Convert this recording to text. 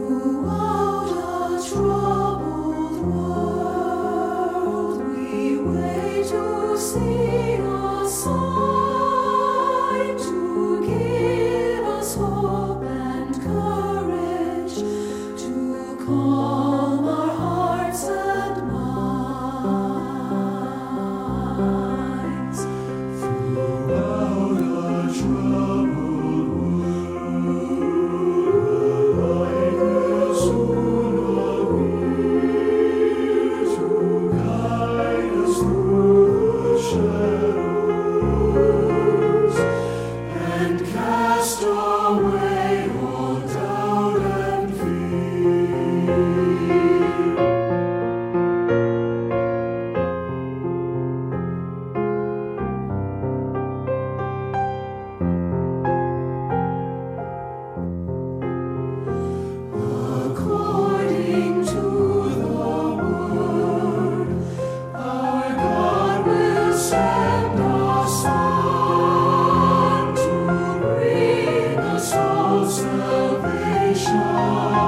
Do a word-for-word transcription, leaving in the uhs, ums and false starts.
Throughout a troubled world, we wait to see a sign to give us hope and courage, to calm our hearts and minds. Throughout a troubled and cast away all doubt and fear. According to the word, our God will send our Son to bring us all salvation.